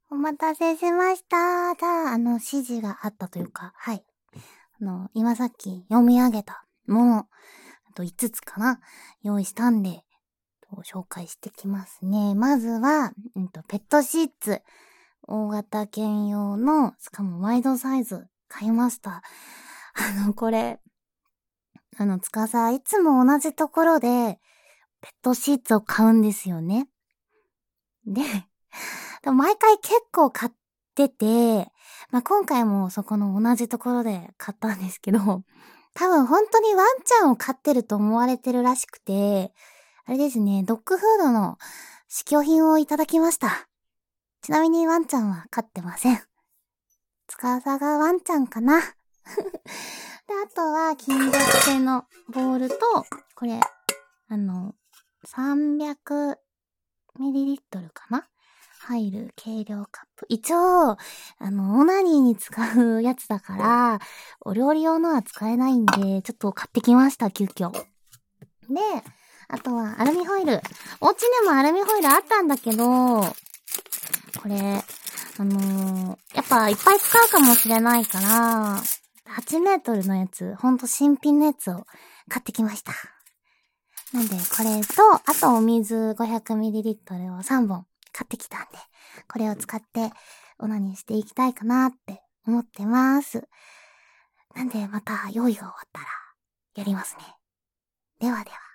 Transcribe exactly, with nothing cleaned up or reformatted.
お待たせしました。じゃあ、あの、指示があったというか、はい。あの、今さっき読み上げたもの、あといつつかな、用意したんで、紹介してきますね。まずは、うんと、ペットシーツ。大型犬用の、しかもワイドサイズ、買いました。あの、これ、あの、つかさ、いつも同じところで、ペットシーツを買うんですよね。で、毎回結構買ってて、まあ、今回もそこの同じところで買ったんですけど、多分本当にワンちゃんを飼ってると思われてるらしくて、あれですね、ドッグフードの試供品をいただきました。ちなみにワンちゃんは飼ってません。つかさがワンちゃんかな。で、あとは金属製のボールと、これ、あの、さんびゃくミリリットル かな入る計量カップ。一応、あの、オナニーに使うやつだから、お料理用のは使えないんで、ちょっと買ってきました、急遽。で、あとはアルミホイル。お家にもアルミホイルあったんだけど、これ、あのー、やっぱいっぱい使うかもしれないから、はちメートルのやつ、ほんと新品のやつを買ってきました。なんで、これと、あとお水 ごひゃくミリリットル をさんぼん買ってきたんで、これを使ってオナニーしていきたいかなって思ってます。なんで、また用意が終わったらやりますね。ではでは。